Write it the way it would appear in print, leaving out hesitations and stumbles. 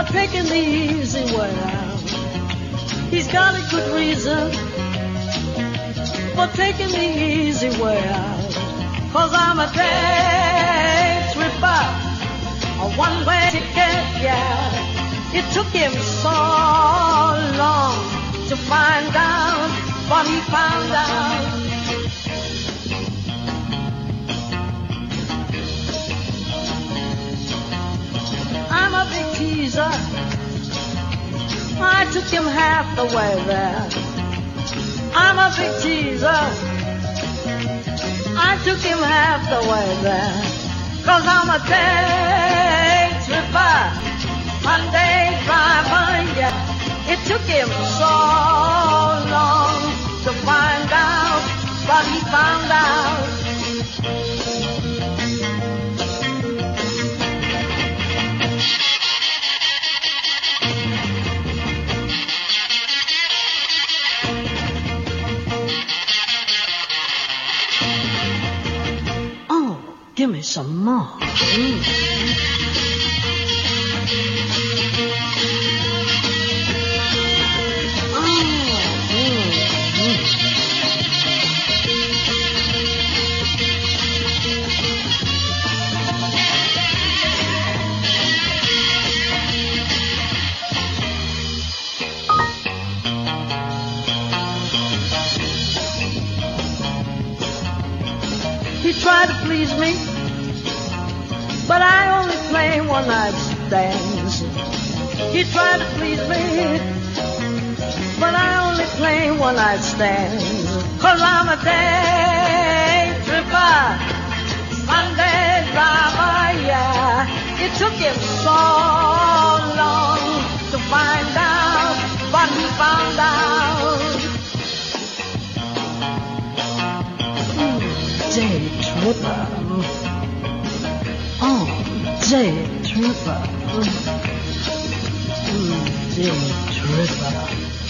taking the easy way out. He's got a good reason for taking the easy way out. 'Cause I'm a day tripper, a one-way ticket, yeah. It took him so long to find out what he found out. I'm a big teaser, I took him half the way there. I'm a big teaser, I took him half the way there. 'Cause I'm a day tripper, Monday driver, yeah. It took him so long to find out what he found out. Give me some more. He tried to please me, but I only play one-night stands. He tried to please me, but I only play one-night stands. 'Cause I'm a day tripper, Sunday driver, yeah. It took him so long to find out what he found out. Day tripper. Oh, day tripper. Day tripper.